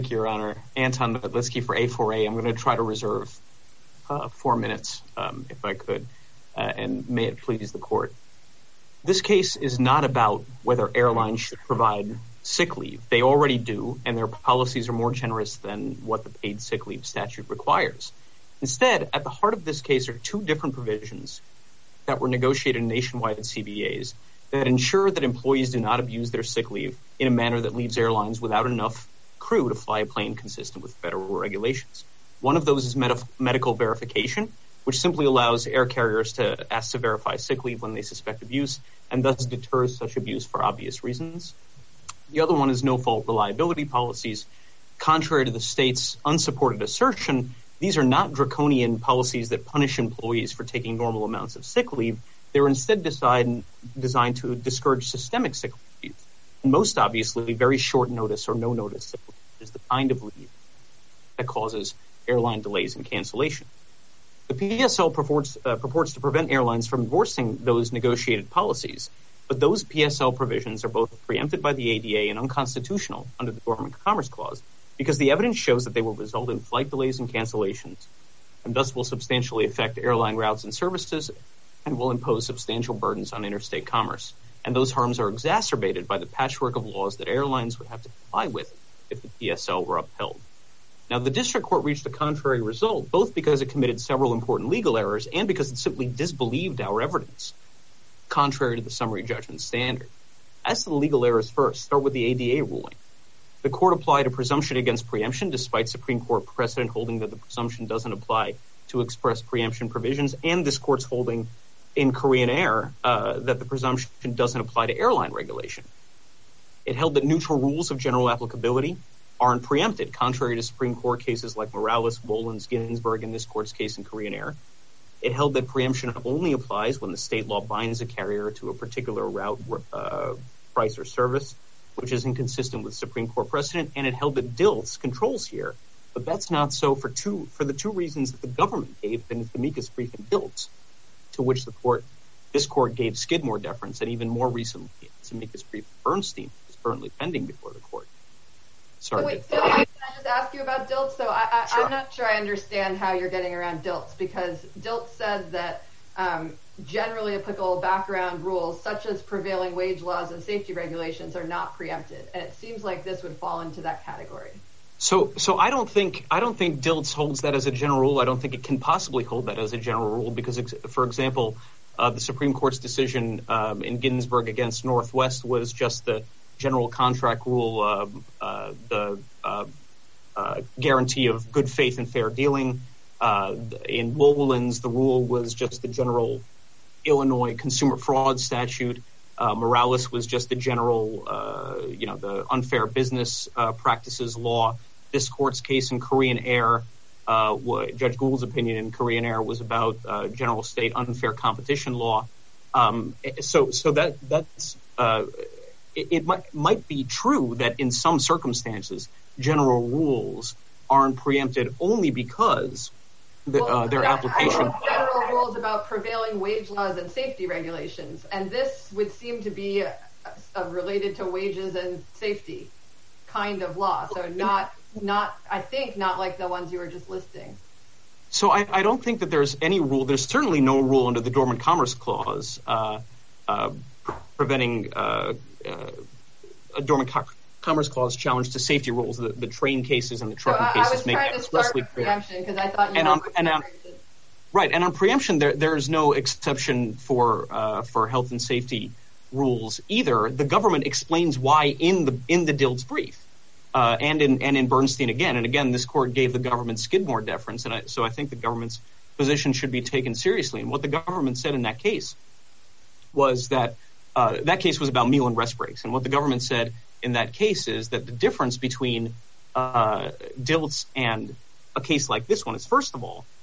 you, Your Honor. Anton Matlitsky for A4A. I'm going to try to reserve 4 minutes, if I could, and may it please the court. This case is not about whether airlines should provide sick leave. They already do, and their policies are more generous than what the paid sick leave statute requires. Instead, at the heart of this case are two different provisions that were negotiated in nationwide CBAs that ensure that employees do not abuse their sick leave in a manner that leaves airlines without enough crew to fly a plane consistent with federal regulations. One of those is medical verification, which simply allows air carriers to ask to verify sick leave when they suspect abuse and thus deters such abuse for obvious reasons. The other one is no-fault reliability policies. Contrary to the state's unsupported assertion, these are not draconian policies that punish employees for taking normal amounts of sick leave. They're instead designed to discourage systemic sick leave. And most obviously, very short notice or no notice sick leave is the kind of leave that causes airline delays and cancellation. The PSL purports to prevent airlines from enforcing those negotiated policies, but those PSL provisions are both preempted by the ADA and unconstitutional under the Dormant Commerce Clause because the evidence shows that they will result in flight delays and cancellations and thus will substantially affect airline routes and services and will impose substantial burdens on interstate commerce. And those harms are exacerbated by the patchwork of laws that airlines would have to comply with if the PSL were upheld. Now, the district court reached a contrary result, both because it committed several important legal errors and because it simply disbelieved our evidence, contrary to the summary judgment standard. As to the legal errors first, start with the ADA ruling. The court applied a presumption against preemption, despite Supreme Court precedent holding that the presumption doesn't apply to express preemption provisions, and this court's holding in Korean Air that the presumption doesn't apply to airline regulation. It held that neutral rules of general applicability aren't preempted, contrary to Supreme Court cases like Morales, Wolins, Ginsburg, and this court's case in Korean Air. It held that preemption only applies when the state law binds a carrier to a particular route, price, or service, which is inconsistent with Supreme Court precedent, and it held that DILTS controls here. But that's not so for the two reasons that the government gave in its amicus brief in DILTS, to which this court gave Skidmore deference, and even more recently, its amicus brief Bernstein is currently pending before the court. Sorry. Wait, so can I just ask you about DILTS? So Sure. I'm not sure I understand how you're getting around DILTS, because DILTS says that generally applicable background rules, such as prevailing wage laws and safety regulations, are not preempted, and it seems like this would fall into that category. So I don't think DILTS holds that as a general rule. I don't think it can possibly hold that as a general rule because, for example, the Supreme Court's decision in Ginsburg against Northwest was just the general contract rule, the guarantee of good faith and fair dealing. In Wolins, the rule was just the general Illinois consumer fraud statute. Morales was just the general, the unfair business practices law. This court's case in Korean Air, Judge Gould's opinion in Korean Air was about general state unfair competition law. It might be true that in some circumstances general rules aren't preempted only because their application. I general rules about prevailing wage laws and safety regulations, and this would seem to be related to wages and safety kind of law. So not like the ones you were just listing. So I don't think that there's any rule. There's certainly no rule under the Dormant Commerce Clause preventing a Dormant Commerce Clause challenge to safety rules. The train cases and the trucking cases make it expressly clear. Preemption because I thought you right, and on preemption there is no exception for health and safety rules either. The government explains why in the DILTS brief. And in Bernstein again. And again, this court gave the government Skidmore deference. And so I think the government's position should be taken seriously. And what the government said in that case was that that case was about meal and rest breaks. And what the government said in that case is that the difference between DILTS and a case like this one is, first of all,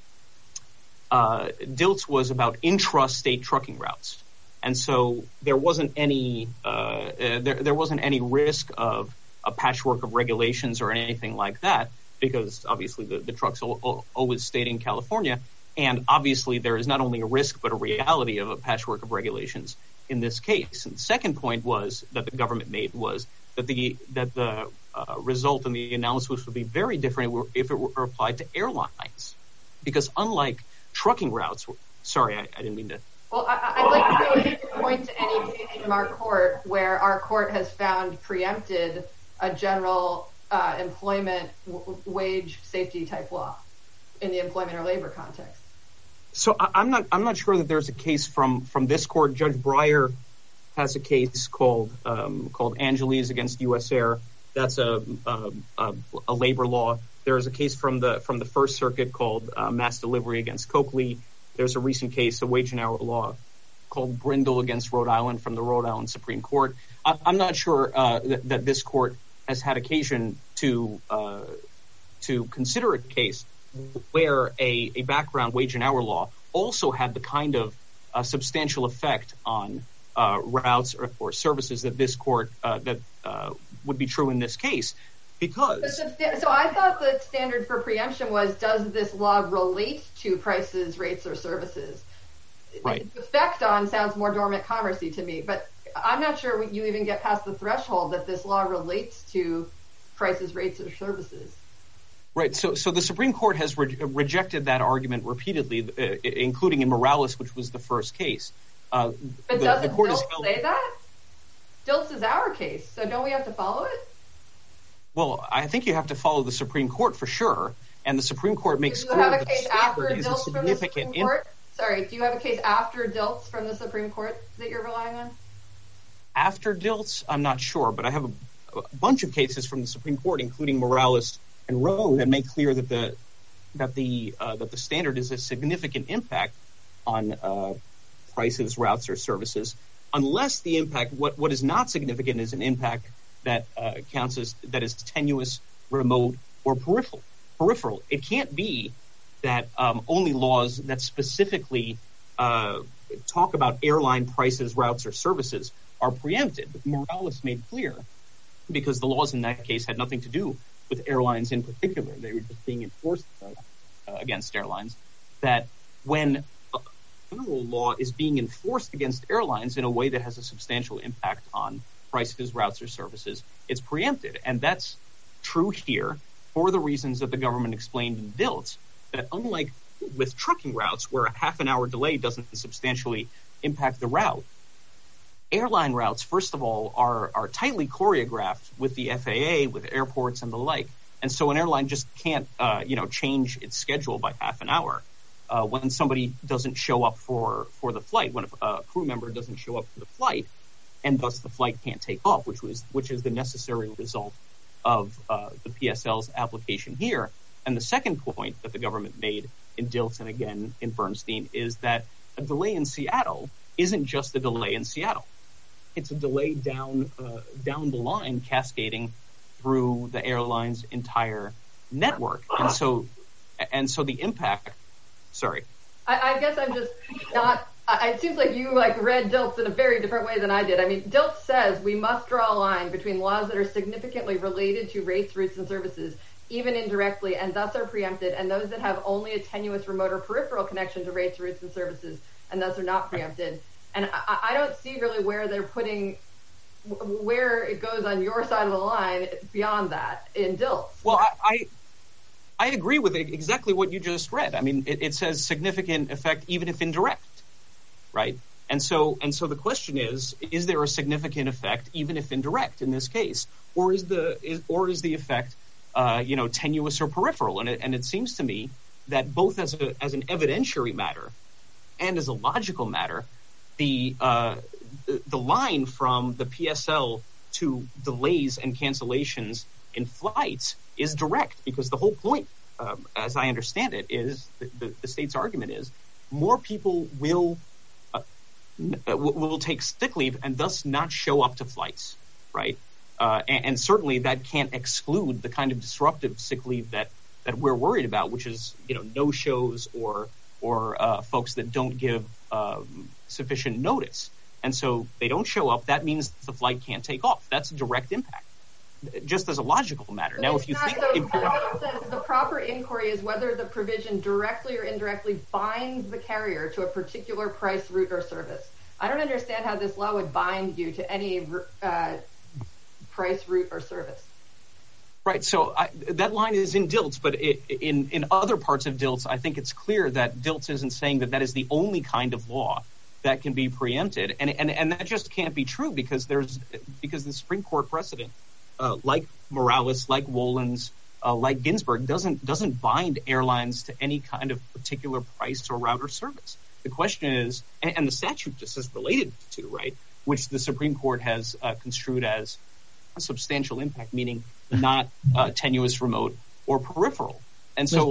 DILTS was about intrastate trucking routes. And so there wasn't any risk of a patchwork of regulations or anything like that, because obviously the trucks always stayed in California. And obviously there is not only a risk, but a reality of a patchwork of regulations in this case. And the second point was that the government made was that the result, and the analysis would be very different if it were applied to airlines, because unlike trucking routes, sorry, I didn't mean to. Well, I'd like to point to any case from our court where our court has found preempted a general employment wage safety type law in the employment or labor context. So I'm not sure that there's a case from this court. Judge Breyer has a case called Angeles against U.S. Air. That's a labor law. There is a case from the First Circuit called Mass Delivery against Coakley. There's a recent case, a wage and hour law, called Brindle against Rhode Island from the Rhode Island Supreme Court. I'm not sure that this court has had occasion to consider a case where a background wage and hour law also had the kind of substantial effect on routes or services that this court would be true in this case. Because so I thought the standard for preemption was, does this law relate to prices, rates, or services? Right. The effect on sounds more dormant commerce-y to me, but I'm not sure you even get past the threshold that this law relates to prices, rates, or services. Right. So the Supreme Court has rejected that argument repeatedly, including in Morales, which was the first case. But doesn't Dilts say that? Dilts is our case, so don't we have to follow it? Well, I think you have to follow the Supreme Court for sure, and the Supreme Court makes clear that the standard is a significant impact. Sorry, do you have a case after Dilts from the Supreme Court that you're relying on? After Dilts, I'm not sure, but I have a bunch of cases from the Supreme Court, including Morales and Roe, that make clear that the standard is a significant impact on prices, routes, or services, unless the impact, what is not significant, is an impact that counts as that is tenuous, remote, or peripheral. It can't be that only laws that specifically talk about airline prices, routes, or services are preempted. Morales made clear, because the laws in that case had nothing to do with airlines in particular, they were just being enforced against airlines, that when a federal law is being enforced against airlines in a way that has a substantial impact on prices, routes, or services, it's preempted. And that's true here for the reasons that the government explained in Dilts, that unlike with trucking routes, where a half an hour delay doesn't substantially impact the route, airline routes, first of all, are tightly choreographed with the FAA, with airports and the like. And so an airline just can't, change its schedule by half an hour. When somebody doesn't show up for the flight, when a crew member doesn't show up for the flight, and thus the flight can't take off, which is the necessary result of the PSL's application here. And the second point that the government made in Dilts and again in Bernstein is that a delay in Seattle isn't just a delay in Seattle. It's a delay down the line, cascading through the airline's entire network. And so the impact. Sorry. I guess I'm just not. It seems like you read Dilts in a very different way than I did. I mean, Dilts says we must draw a line between laws that are significantly related to rates, routes, and services, even indirectly, and thus are preempted, and those that have only a tenuous, remote, or peripheral connection to rates, routes, and services, and thus are not preempted. And I don't see really where they're putting, where it goes on your side of the line beyond that in Dilts. Well, I agree with exactly what you just read. I mean, it says significant effect, even if indirect, right? And so the question is there a significant effect, even if indirect, in this case, or is the effect, tenuous or peripheral? And it seems to me that both as an evidentiary matter and as a logical matter, the line from the PSL to delays and cancellations in flights is direct, because the whole point, as I understand it, is the state's argument is more people will take sick leave and thus not show up to flights, right? And certainly that can't exclude the kind of disruptive sick leave that we're worried about, which is no shows or folks that don't give sufficient notice. And so they don't show up. That means the flight can't take off. That's a direct impact, just as a logical matter. Now, if you think the proper inquiry is whether the provision directly or indirectly binds the carrier to a particular price, route, or service. I don't understand how this law would bind you to any price, route, or service. Right. So that line is in DILTS, but in other parts of DILTS, I think it's clear that DILTS isn't saying that is the only kind of law that can be preempted. And that just can't be true because the Supreme Court precedent, like Morales, like Wolins, like Ginsburg, doesn't bind airlines to any kind of particular price or route or service. The question is, and the statute just is related to, right, which the Supreme Court has construed as a substantial impact, meaning not tenuous, remote, or peripheral. And so,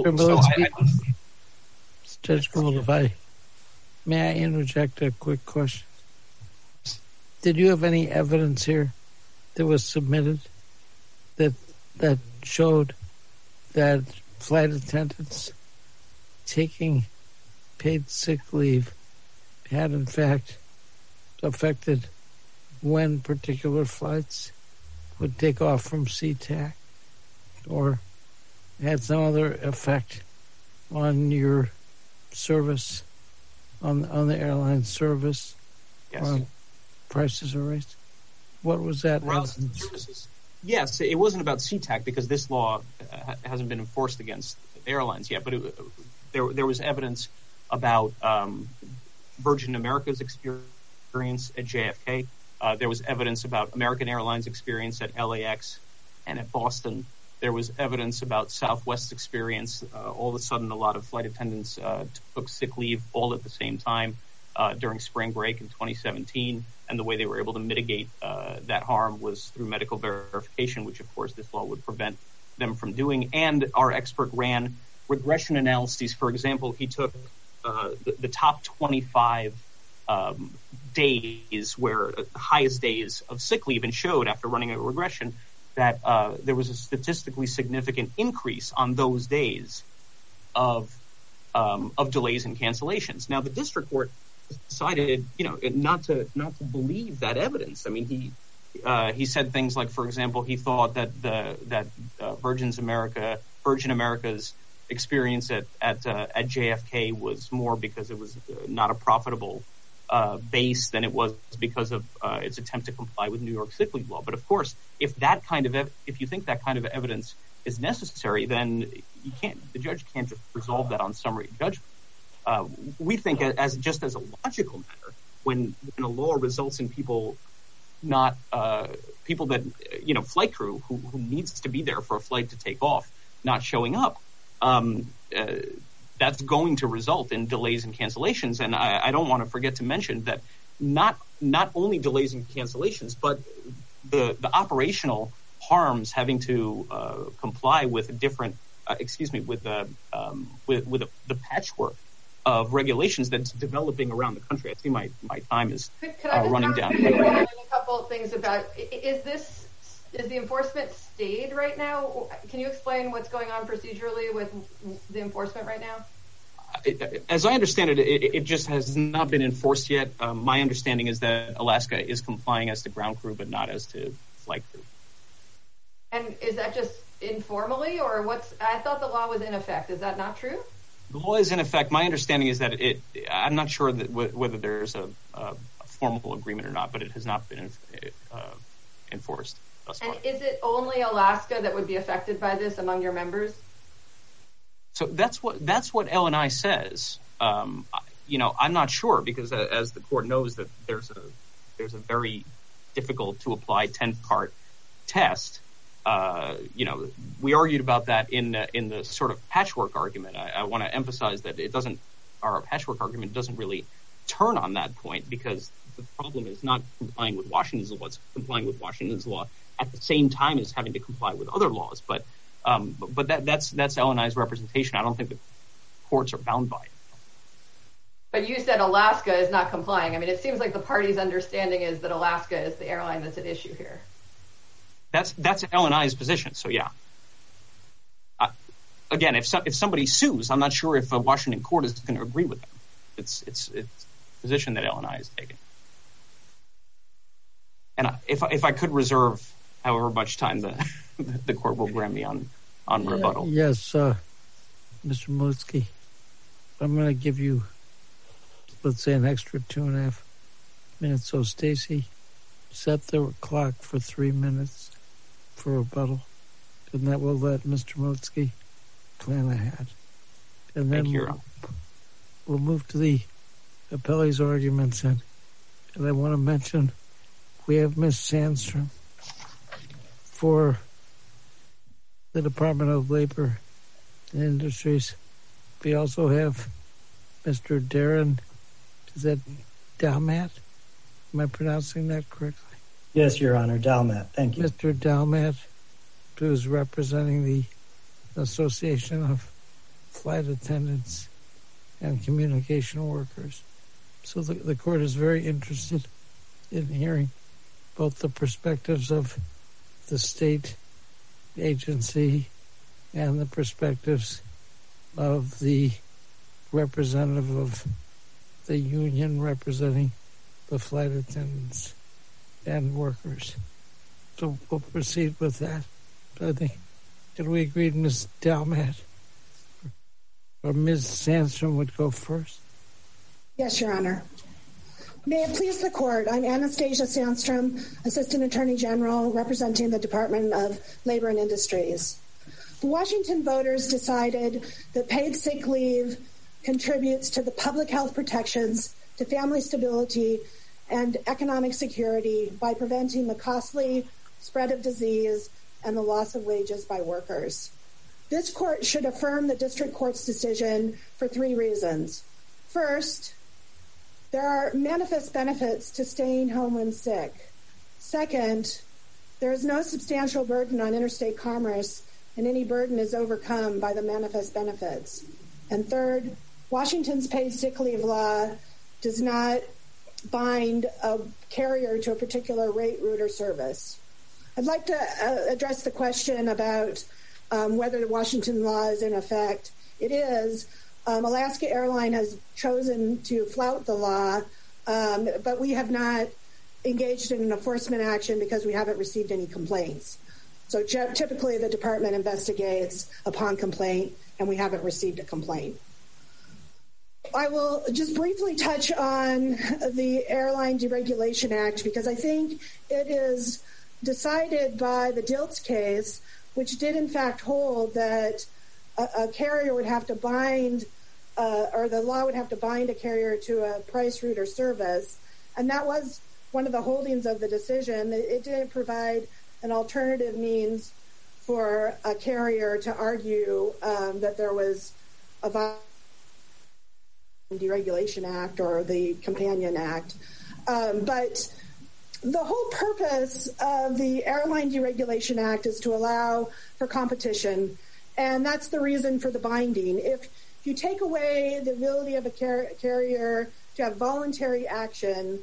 Judge Gould, may I interject a quick question? Did you have any evidence here that was submitted that showed that flight attendants taking paid sick leave had in fact affected when particular flights would take off from SeaTac, or had some other effect on your service, on the airline service, yes, on prices or rates? What was that evidence? Yes, it wasn't about SeaTac because this law hasn't been enforced against airlines yet, but there was evidence about Virgin America's experience at JFK. There was evidence about American Airlines' experience at LAX and at Boston. There was evidence about Southwest's experience. All of a sudden, a lot of flight attendants took sick leave all at the same time during spring break in 2017. And the way they were able to mitigate that harm was through medical verification, which, of course, this law would prevent them from doing. And our expert ran regression analyses. For example, he took the top 25 days where the highest days of sick leave and showed after running a regression that there was a statistically significant increase on those days of delays and cancellations. Now, the district court decided, not to believe that evidence. I mean, he said things like, for example, he thought that Virgin America's experience at JFK was more because it was not a profitable base than it was because of its attempt to comply with New York sick leave law. But of course, if you think that kind of evidence is necessary, then the judge can't just resolve that on summary judgment. We think as a logical matter, when a law results in people that flight crew who needs to be there for a flight to take off not showing up, that's going to result in delays and cancellations. And I don't want to forget to mention that not only delays and cancellations, but the operational harms having to comply with different, with the patchwork of regulations that's developing around the country. I see my time is running down. A couple of things about, is the enforcement stayed right now? Can you explain what's going on procedurally with the enforcement right now? As I understand it, it just has not been enforced yet. My understanding is that Alaska is complying as to ground crew, but not as to flight crew. And is that just informally, or I thought the law was in effect. Is that not true? The law is in effect. My understanding is that I'm not sure that whether there's a formal agreement or not, but it has not been enforced thus far. And is it only Alaska that would be affected by this among your members? So that's what LNI says. I'm not sure because, as the court knows, that there's a very difficult to apply 10-part test. We argued about that in the sort of patchwork argument. I want to emphasize that our patchwork argument doesn't really turn on that point because the problem is not complying with Washington's law. It's complying with Washington's law at the same time as having to comply with other laws. But that's LNI's representation. I don't think the courts are bound by it. But you said Alaska is not complying. I mean, it seems like the party's understanding is that Alaska is the airline that's at issue here. That's LNI's position. So yeah. Again, if somebody sues, I'm not sure if a Washington court is going to agree with them. It's a position that LNI is taking. And if I could reserve however much time the court will grant me on rebuttal. Yes, Mr. Malitsky, I'm going to give you, let's say, an extra 2.5 minutes. So, Stacy, set the clock for 3 minutes for rebuttal, and that will let Mr. Motzke plan ahead. And then Thank you, Your Honor. We'll move to the appellee's arguments. And I want to mention we have Ms. Sandstrom for the Department of Labor and Industries. We also have Mr. Darren, is that Dalmat? Am I pronouncing that correctly? Yes, Your Honor, Dalmat. Thank you. Mr. Dalmat, who is representing the Association of Flight Attendants and Communication Workers. So the court is very interested in hearing both the perspectives of the state agency and the perspectives of the representative of the union representing the flight attendants and workers. So we'll proceed with that. I think, can we agree Ms. Dalmat or Ms. Sandstrom would go first? Yes, Your Honor. May it please the court, I'm Anastasia Sandstrom, Assistant Attorney General representing the Department of Labor and Industries. The Washington voters decided that paid sick leave contributes to the public health protections, to family stability, and economic security by preventing the costly spread of disease and the loss of wages by workers. This court should affirm the district court's decision for 3 reasons. First, there are manifest benefits to staying home when sick. Second, there is no substantial burden on interstate commerce, and any burden is overcome by the manifest benefits. And third, Washington's paid sick leave law does not bind a carrier to a particular rate, route, or service. I'd like to address the question about whether the Washington law is in effect. It is. Alaska Airlines has chosen to flout the law, but we have not engaged in an enforcement action because we haven't received any complaints. So typically the department investigates upon complaint, and we haven't received a complaint. I will just briefly touch on the Airline Deregulation Act because I think it is decided by the Dilts case, which did in fact hold that a carrier would have to bind, or the law would have to bind a carrier to a price, route, or service. And that was one of the holdings of the decision. It didn't provide an alternative means for a carrier to argue that there was a violation of the Deregulation Act or the Companion Act. But the whole purpose of the Airline Deregulation Act is to allow for competition, and that's the reason for the binding. If you take away the ability of a carrier to have voluntary action,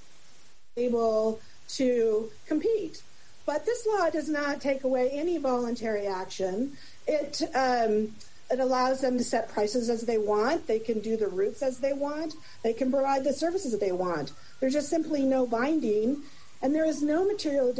able to compete. But this law does not take away any voluntary action. It allows them to set prices as they want. They can do the routes as they want. They can provide the services that they want. There's just simply no binding, and there is no material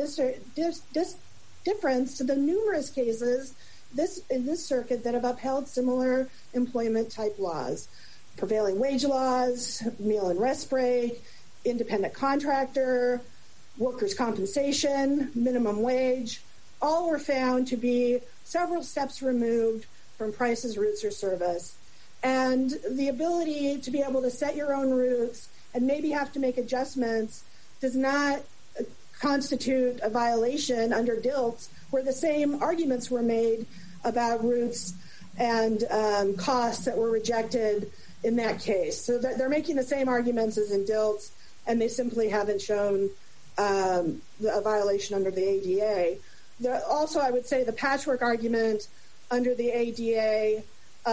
difference to the numerous cases in this circuit that have upheld similar employment-type laws. Prevailing wage laws, meal and rest break, independent contractor, workers' compensation, minimum wage, all were found to be several steps removed from prices, routes, or service. And the ability to be able to set your own routes and maybe have to make adjustments does not constitute a violation under DILTS, where the same arguments were made about routes and costs that were rejected in that case. So they're making the same arguments as in DILTS, and they simply haven't shown a violation under the ADA. Also, I would say the patchwork argument under the ADA,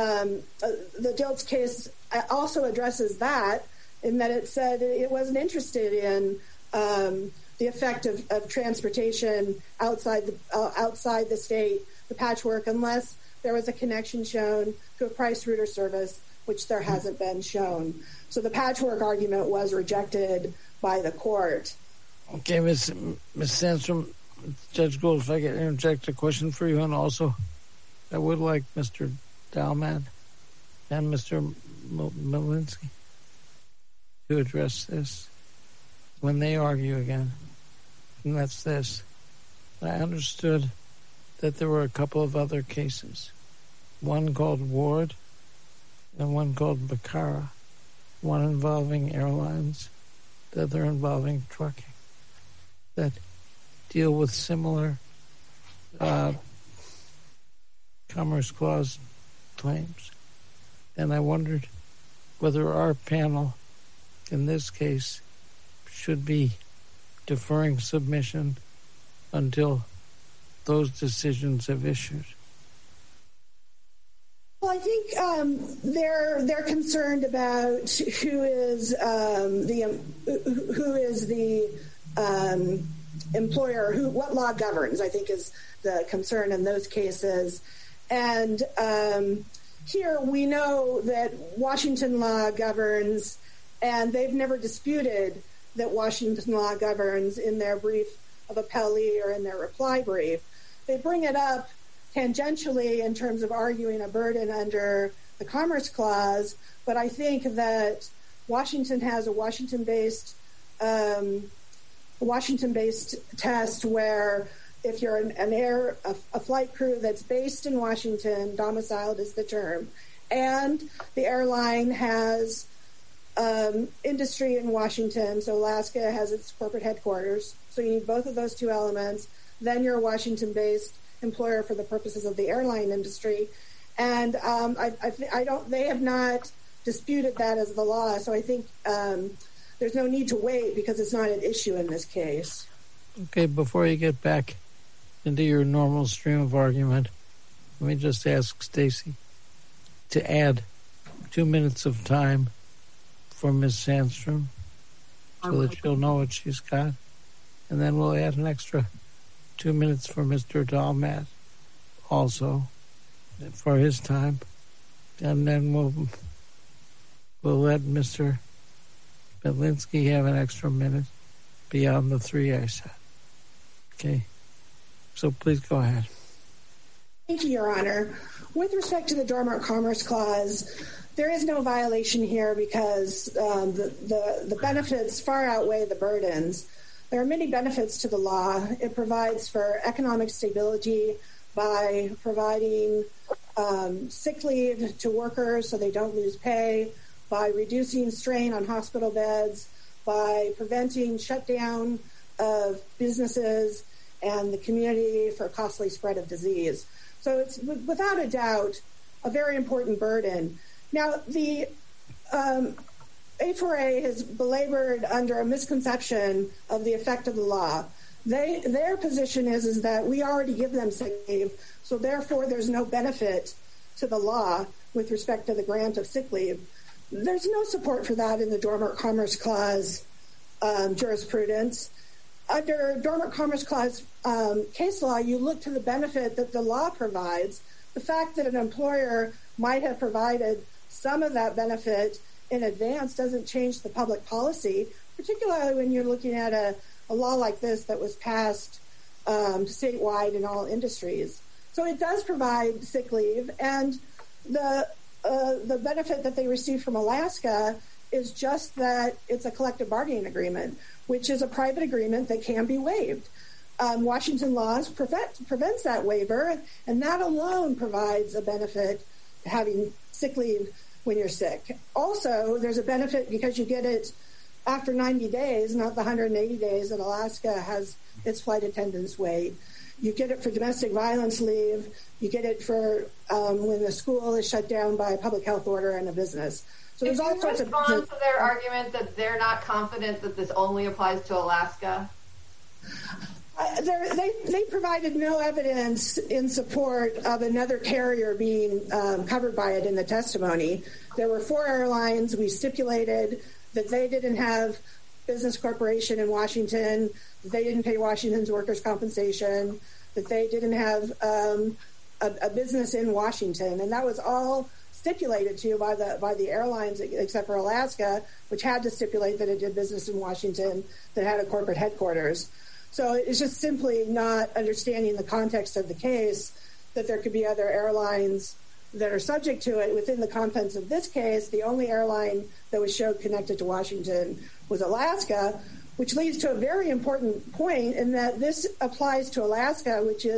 the DILTS case also addresses that, in that it said it wasn't interested in the effect of transportation outside the state, the patchwork, unless there was a connection shown to a price, route, or service, which there hasn't been shown. So the patchwork argument was rejected by the court. Okay, Ms. Sandstrom, Judge Gould, if I could interject a question for you, and also I would like Mr. Dalmat and Mr. Malinsky to address this when they argue again. And that's this. I understood that there were a couple of other cases, one called Ward and one called Bacara, one involving airlines, the other involving trucking, that deal with similar Commerce Clause claims. And I wondered whether our panel, in this case, should be deferring submission until those decisions have issued. Well, I think they're concerned about who is the employer, what law governs, I think, is the concern in those cases. And here we know that Washington law governs, and they've never disputed that Washington law governs in their brief of appellee or in their reply brief. They bring it up tangentially in terms of arguing a burden under the Commerce Clause, but I think that Washington has a Washington-based test where if you're a flight crew that's based in Washington, domiciled is the term, and the airline has industry in Washington, so Alaska has its corporate headquarters, so you need both of those two elements, then you're a Washington-based employer for the purposes of the airline industry. And they have not disputed that as the law, so I think there's no need to wait because it's not an issue in this case. Okay, before you get back into your normal stream of argument, let me just ask Stacy to add 2 minutes of time for Ms. Sandstrom so that she'll know what she's got. And then we'll add an extra 2 minutes for Mr. Dalmat also for his time. And then we'll let Mr. Belinsky have an extra minute beyond the 3 I said. Okay. So please go ahead. Thank you, Your Honor. With respect to the Dormant Commerce Clause, there is no violation here because the benefits far outweigh the burdens. There are many benefits to the law. It provides for economic stability by providing sick leave to workers so they don't lose pay, by reducing strain on hospital beds, by preventing shutdown of businesses and the community for costly spread of disease. So it's without a doubt a very important burden. Now, the A4A has belabored under a misconception of the effect of the law. Their position is that we already give them sick leave, so therefore there's no benefit to the law with respect to the grant of sick leave. There's no support for that in the Dormant Commerce Clause jurisprudence. Under Dormant Commerce Clause case law, you look to the benefit that the law provides. The fact that an employer might have provided some of that benefit in advance doesn't change the public policy, particularly when you're looking at a law like this that was passed statewide in all industries. So it does provide sick leave, and the benefit that they receive from Alaska is just that it's a collective bargaining agreement, which is a private agreement that can be waived. Washington laws prevents that waiver, and that alone provides a benefit to having sick leave when you're sick. Also, there's a benefit because you get it after 90 days, not the 180 days that Alaska has its flight attendants wait. You get it for domestic violence leave. You get it for when the school is shut down by a public health order and a business. So there's all sorts of. Can you respond to their argument that they're not confident that this only applies to Alaska? They provided no evidence in support of another carrier being covered by it in the testimony. There were 4 airlines. We stipulated that they didn't have business corporation in Washington, that they didn't pay Washington's workers' compensation, that they didn't have a business in Washington, and that was all stipulated to by the airlines, except for Alaska, which had to stipulate that it did business in Washington, that had a corporate headquarters. So it's just simply not understanding the context of the case that there could be other airlines that are subject to it. Within the contents of this case, the only airline that was showed connected to Washington was Alaska, which leads to a very important point in that this applies to Alaska, which is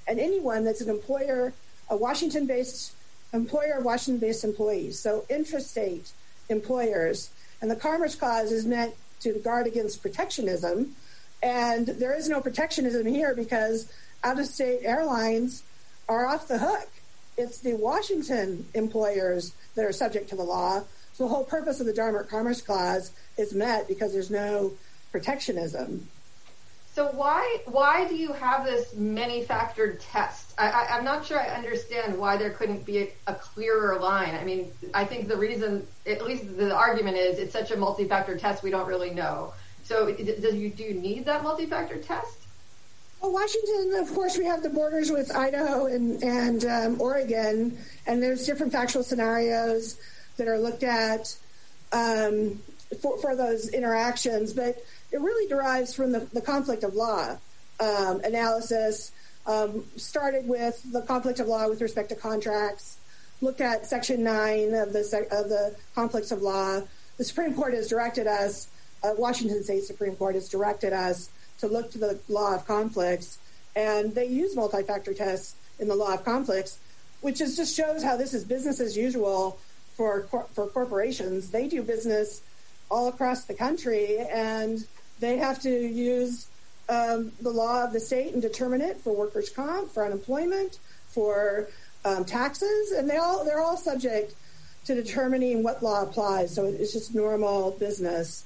and anyone that's an employer, a Washington-based employer of Washington-based employees, so intrastate employers. And the Commerce Clause is meant to guard against protectionism, and there is no protectionism here because out-of-state airlines are off the hook. It's the Washington employers that are subject to the law. So the whole purpose of the Dormant Commerce Clause is met because there's no protectionism. So why do you have this many-factored test? I'm not sure I understand why there couldn't be a clearer line. I mean, I think the reason, at least the argument is, it's such a multi-factor test we don't really know. So do you need that multi-factor test? Well, Washington, of course, we have the borders with Idaho and Oregon, and there's different factual scenarios that are looked at for those interactions, but it really derives from the conflict of law analysis. Started with the conflict of law with respect to contracts, looked at Section 9 of the conflicts of law. The Supreme Court has directed us, Washington State Supreme Court has directed us to look to the law of conflicts, and they use multi-factor tests in the law of conflicts, which just shows how this is business as usual for corporations. They do business all across the country, and they have to use the law of the state and determine it for workers' comp, for unemployment, for taxes, and they're all subject to determining what law applies. So it's just normal business.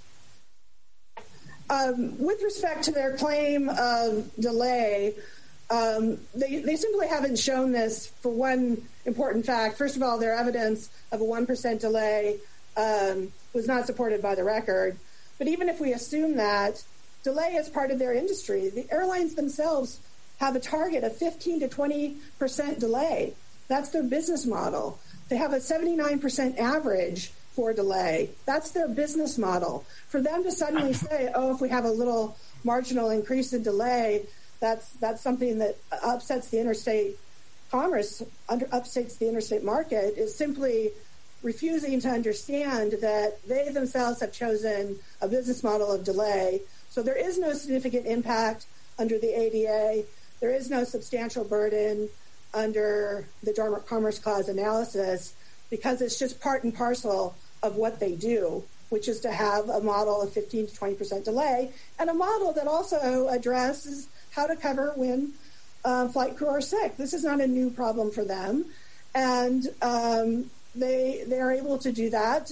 With respect to their claim of delay, they simply haven't shown this for one important fact. First of all, their evidence of a 1% delay was not supported by the record. But even if we assume that, delay is part of their industry. The airlines themselves have a target of 15 to 20% delay. That's their business model. They have a 79% average for delay. That's their business model. For them to suddenly say, if we have a little marginal increase in delay, that's something that upsets the interstate commerce, upsets the interstate market, is simply refusing to understand that they themselves have chosen a business model of delay. So there is no significant impact under the ADA. There is no substantial burden under the Dormant Commerce Clause analysis, because it's just part and parcel of what they do, which is to have a model of 15 to 20% delay, and a model that also addresses how to cover when flight crew are sick. This is not a new problem for them, and they are able to do that.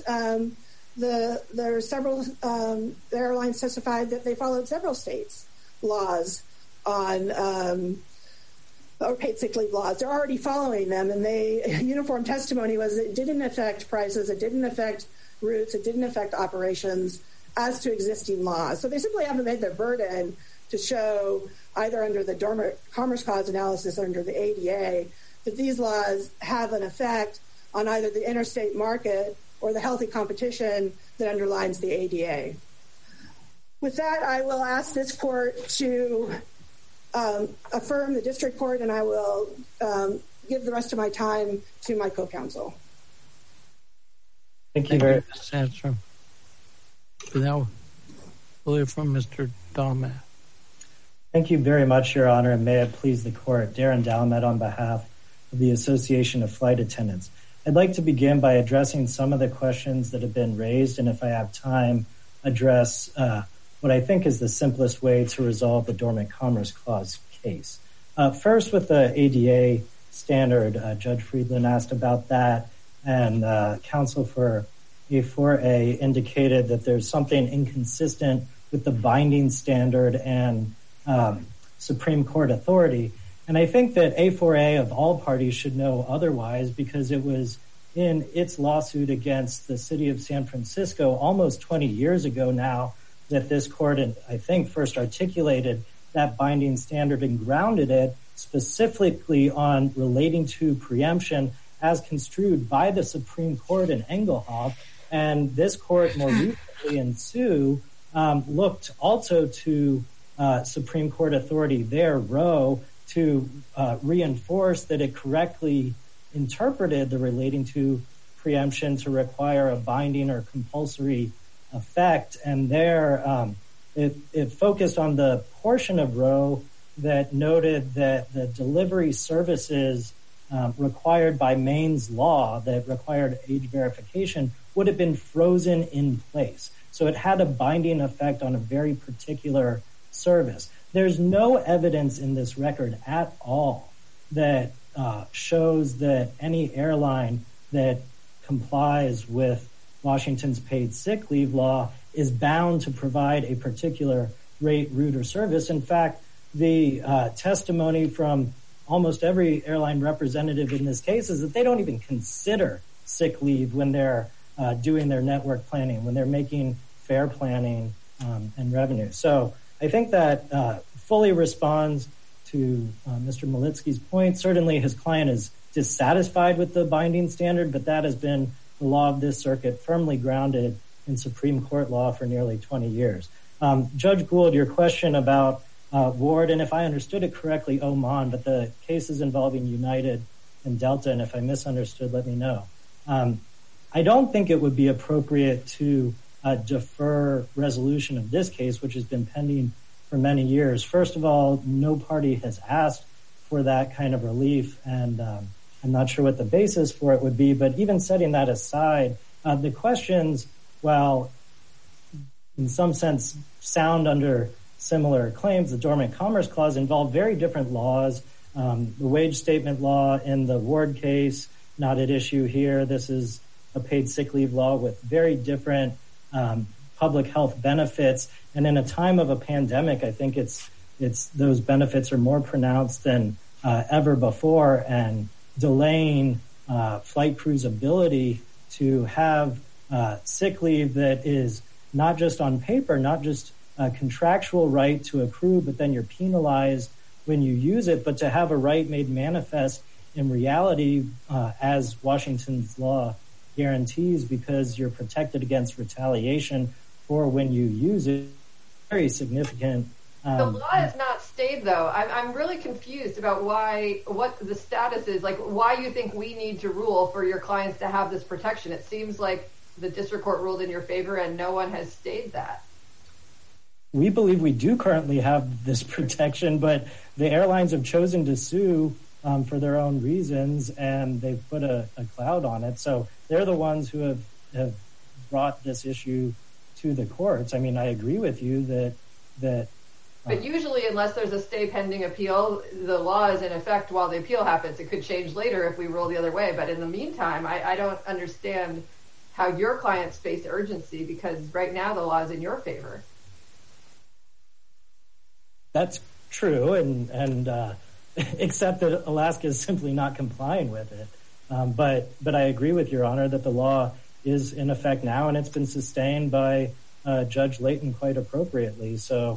There are several airlines testified that they followed several states' laws on or paid sick leave laws. They're already following them, and uniform testimony was it didn't affect prices, it didn't affect routes, it didn't affect operations as to existing laws. So they simply haven't made their burden to show, either under the Dormant Commerce Clause analysis or under the ADA, that these laws have an effect on either the interstate market or the healthy competition that underlines the ADA. With that, I will ask this court to affirm the district court, and I will give the rest of my time to my co-counsel. Thank you very much, Ms. Sandstrom. Now we'll hear from Mr. Dalmat. Thank you very much, Your Honor, and may it please the court. Darren Dalmat on behalf of the Association of Flight Attendants. I'd like to begin by addressing some of the questions that have been raised, and if I have time, address what I think is the simplest way to resolve the Dormant Commerce Clause case. First, with the ADA standard, Judge Friedland asked about that, and counsel for A4A indicated that there's something inconsistent with the binding standard and Supreme Court authority. And I think that A4A of all parties should know otherwise, because it was in its lawsuit against the city of San Francisco almost 20 years ago now that this court, I think, first articulated that binding standard and grounded it specifically on relating to preemption as construed by the Supreme Court in Engelhoff. And this court more recently in Sue looked also to Supreme Court authority there, Roe, to reinforce that it correctly interpreted the relating to preemption to require a binding or compulsory effect. And there it focused on the portion of Roe that noted that the delivery services required by Maine's law that required age verification would have been frozen in place. So it had a binding effect on a very particular service. There's no evidence in this record at all that shows that any airline that complies with Washington's paid sick leave law is bound to provide a particular rate, route, or service. In fact, the testimony from almost every airline representative in this case is that they don't even consider sick leave when they're doing their network planning, when they're making fare planning and revenue. So I think that fully responds to Mr. Malitsky's point. Certainly his client is dissatisfied with the binding standard, but that has been the law of this circuit, firmly grounded in Supreme Court law for nearly 20 years. Judge Gould, your question about Ward, and if I understood it correctly, Oman, but the cases involving United and Delta, and if I misunderstood, let me know. I don't think it would be appropriate to defer resolution of this case, which has been pending for many years. First of all, no party has asked for that kind of relief, and I'm not sure what the basis for it would be, but even setting that aside, the questions, well, in some sense, sound under similar claims. The Dormant Commerce Clause involved very different laws. The wage statement law in the Ward case, not at issue here. This is a paid sick leave law with very different public health benefits. And in a time of a pandemic, I think it's those benefits are more pronounced than ever before, and delaying flight crews' ability to have sick leave that is not just on paper, not just a contractual right to accrue, but then you're penalized when you use it, but to have a right made manifest in reality as Washington's law guarantees, because you're protected against retaliation for when you use it. Very significant. The law is not stayed, though. I'm really confused about what the status is, like why you think we need to rule for your clients to have this protection. It seems like the district court ruled in your favor and no one has stayed that. We believe we do currently have this protection, but the airlines have chosen to sue for their own reasons, and they've put a cloud on it. So they're the ones who have brought this issue to the courts. I mean, I agree with you that but usually, unless there's a stay pending appeal, the law is in effect while the appeal happens. It could change later if we rule the other way. But in the meantime, I don't understand how your clients face urgency, because right now the law is in your favor. That's true, and except that Alaska is simply not complying with it. But I agree with Your Honor that the law is in effect now, and it's been sustained by Judge Layton quite appropriately. So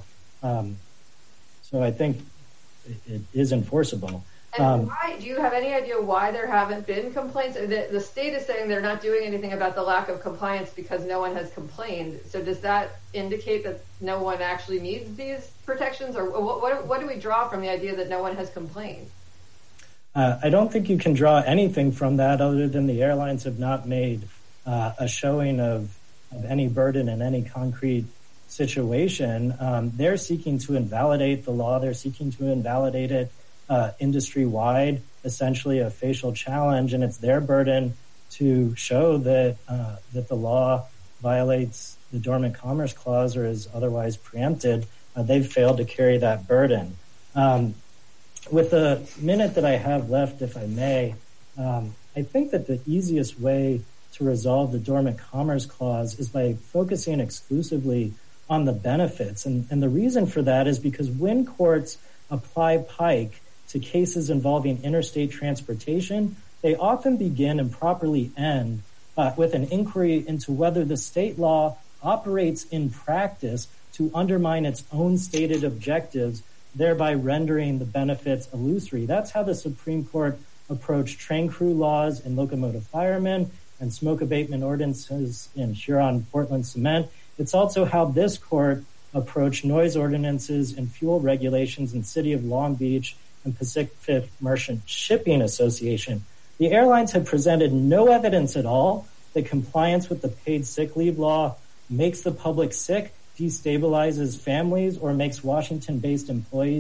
I think it is enforceable. And why, do you have any idea why there haven't been complaints? The state is saying they're not doing anything about the lack of compliance because no one has complained. So does that indicate that no one actually needs these protections? Or what do we draw from the idea that no one has complained? I don't think you can draw anything from that other than the airlines have not made a showing of any burden in any concrete situation. They're seeking to invalidate the law. They're seeking to invalidate it industry-wide, essentially a facial challenge, and it's their burden to show that the law violates the Dormant Commerce Clause or is otherwise preempted. They've failed to carry that burden. With the minute that I have left, if I may, I think that the easiest way to resolve the Dormant Commerce Clause is by focusing exclusively on the benefits. And the reason for that is because when courts apply Pike to cases involving interstate transportation, they often begin and properly end with an inquiry into whether the state law operates in practice to undermine its own stated objectives, thereby rendering the benefits illusory. That's how the Supreme Court approached train crew laws in locomotive firemen and smoke abatement ordinances in Huron-Portland cement. It's also how this court approached noise ordinances and fuel regulations in City of Long Beach and Pacific Merchant Shipping Association. The airlines have presented no evidence at all that compliance with the paid sick leave law makes the public sick, destabilizes families, or makes Washington-based employees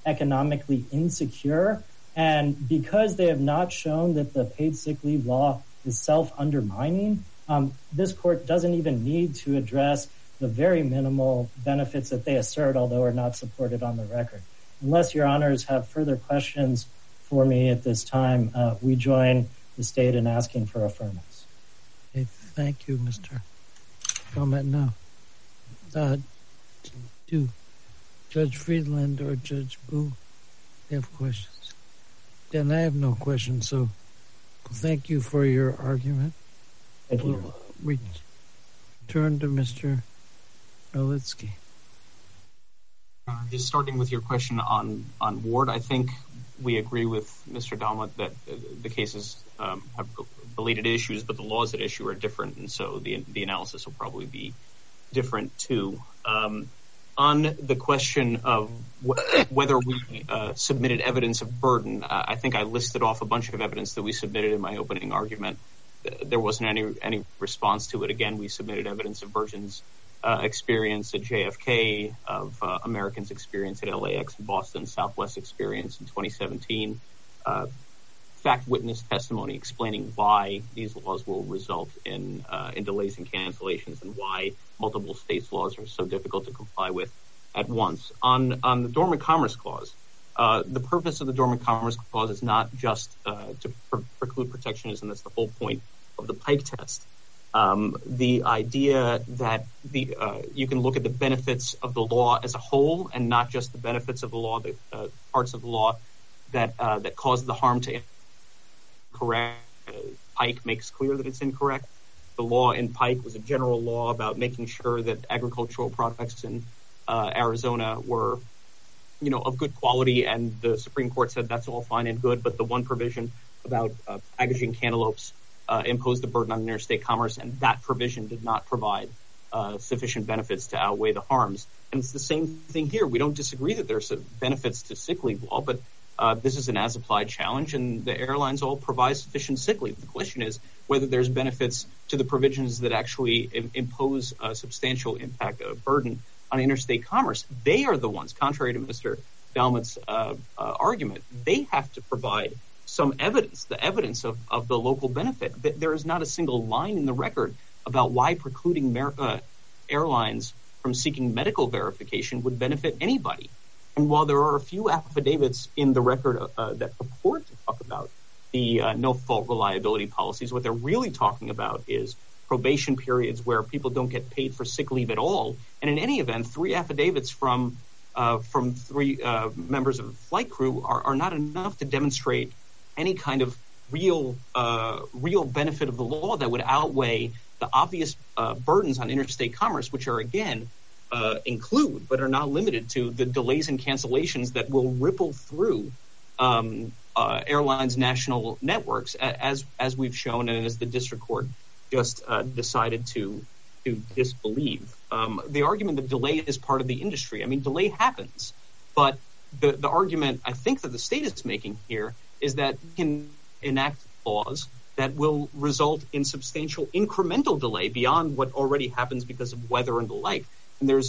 economically insecure. And because they have not shown that the paid sick leave law is self-undermining, this court doesn't even need to address the very minimal benefits that they assert, although are not supported on the record. Unless your honors have further questions for me at this time, we join the state in asking for affirmance. Okay, thank you, Mr. Comment now. Do Judge Friedland or Judge Boo have questions? Dan, I have no questions, so thank you for your argument. Thank you. We'll return to Mr. Malitsky. Just starting with your question on Ward, I think we agree with Mr. Dalmat that the cases have related issues, but the laws at issue are different, and so the analysis will probably be different too. On the question of whether we submitted evidence of burden, I think I listed off a bunch of evidence that we submitted in my opening argument. There wasn't any response to it. Again, we submitted evidence of Virgin's experience at JFK, of Americans' experience at LAX and Boston, Southwest experience in 2017, fact witness testimony explaining why these laws will result in delays and cancellations and why multiple states' laws are so difficult to comply with at once. On the Dormant Commerce Clause, the purpose of the Dormant Commerce Clause is not just to preclude protectionism. That's the whole point of the Pike test. The idea that you can look at the benefits of the law as a whole and not just the benefits of the law, the parts of the law that cause the harm to incorrect. Pike makes clear that it's incorrect. The law in Pike was a general law about making sure that agricultural products in Arizona were, of good quality, and the Supreme Court said that's all fine and good, but the one provision about packaging cantaloupes imposed a burden on interstate commerce, and that provision did not provide sufficient benefits to outweigh the harms. And it's the same thing here. We don't disagree that there's benefits to sick leave law, but this is an as-applied challenge, and the airlines all provide sufficient sick leave. The question is whether there's benefits to the provisions that actually impose a substantial impact, a burden on interstate commerce. They are the ones, contrary to Mr. Dalmat's argument, they have to provide some evidence, the evidence of the local benefit. There is not a single line in the record about why precluding airlines from seeking medical verification would benefit anybody. And while there are a few affidavits in the record that purport to talk about the no-fault reliability policies, what they're really talking about is probation periods where people don't get paid for sick leave at all. And in any event, 3 affidavits from 3 members of the flight crew are not enough to demonstrate any kind of real benefit of the law that would outweigh the obvious burdens on interstate commerce, which are, again, include but are not limited to the delays and cancellations that will ripple through airlines' national networks, as we've shown and as the district court just decided to disbelieve. The argument that delay is part of the industry, I mean, delay happens, but the argument I think that the state is making here is that we can enact laws that will result in substantial incremental delay beyond what already happens because of weather and the like. And there's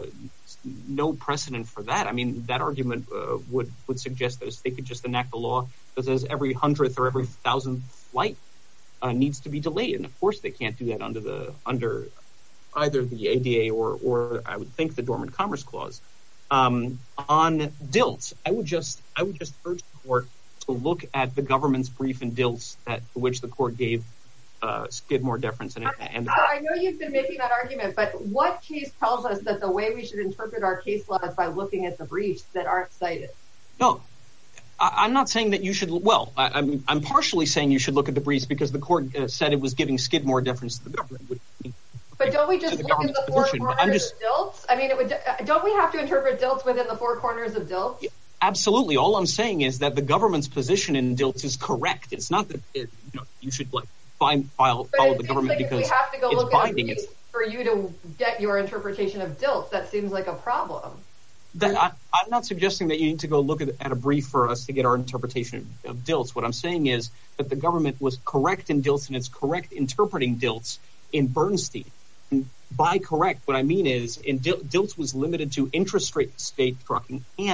no precedent for that. I mean, that argument would suggest that a state could just enact a law that says every 100th or every 1,000th flight needs to be delayed. And of course, they can't do that under either the ADA or I would think the Dormant Commerce Clause. On DILTs, I would just urge the court to look at the government's brief in DILTs to which the court gave Skidmore deference. And I know you've been making that argument, but what case tells us that the way we should interpret our case law is by looking at the briefs that aren't cited? No, I'm not saying that you should. Well, I'm partially saying you should look at the briefs because the court said it was giving Skidmore deference to the government. But don't we just look at the 4 corners of DILTs? I mean, don't we have to interpret DILTs within the 4 corners of DILTs? Yeah, absolutely. All I'm saying is that the government's position in DILTs is correct. It's not that you should follow the government because we have to go it's look binding. At for you to get your interpretation of DILTs. That seems like a problem. I'm not suggesting that you need to go look at a brief for us to get our interpretation of DILTs. What I'm saying is that the government was correct in DILTs and it's correct interpreting DILTs in Bernstein. And by correct, what I mean is DILTs was limited to intrastate trucking and it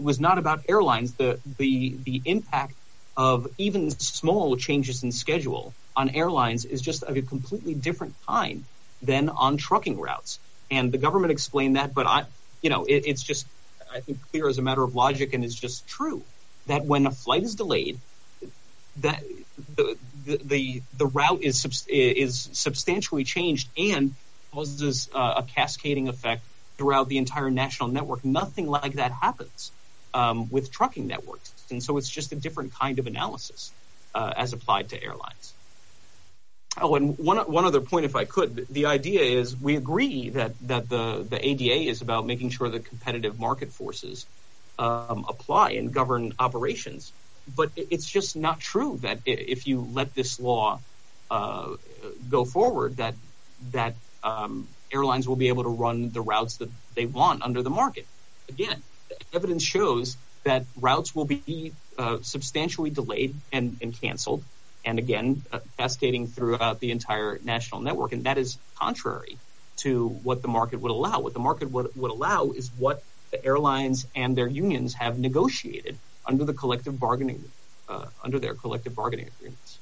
It was not about airlines. The impact of even small changes in schedule on airlines is just of a completely different kind than on trucking routes. And the government explained that, but it's just, I think, clear as a matter of logic, and is just true that when a flight is delayed, that the route is substantially changed and causes a cascading effect throughout the entire national network. Nothing like that happens with trucking networks, and so it's just a different kind of analysis as applied to airlines. Oh, and one other point, if I could, the idea is we agree that the ADA is about making sure that competitive market forces apply and govern operations. But it's just not true that if you let this law go forward, that airlines will be able to run the routes that they want under the market. Again, the evidence shows that routes will be substantially delayed and canceled, and again, cascading throughout the entire national network. And that is contrary to what the market would allow. What the market would allow is what the airlines and their unions have negotiated under the collective bargaining, under their collective bargaining agreements.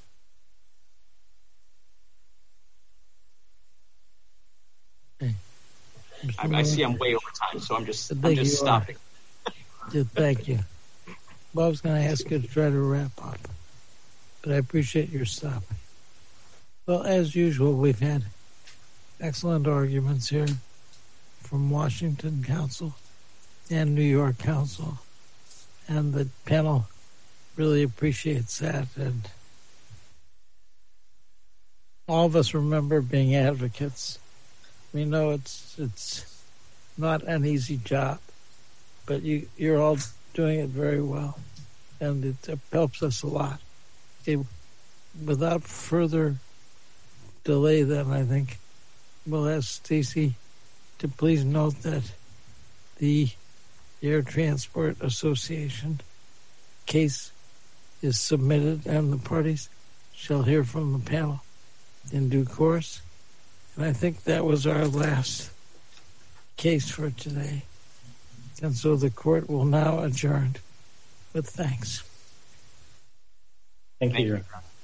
Okay. I see I'm way over time, so I'm just stopping. Thank you. Well, I was going to ask you to try to wrap up, but I appreciate your stopping. Well, as usual, we've had excellent arguments here from Washington Council and New York Council, and the panel really appreciates that. And all of us remember being advocates. We know it's not an easy job, but you're all doing it very well, and it helps us a lot. Okay, without further delay, then I think we'll ask Stacy to please note that the Air Transport Association case is submitted, and the parties shall hear from the panel in due course. And I think that was our last case for today. And so the court will now adjourn with thanks. Thank you, Your Honor.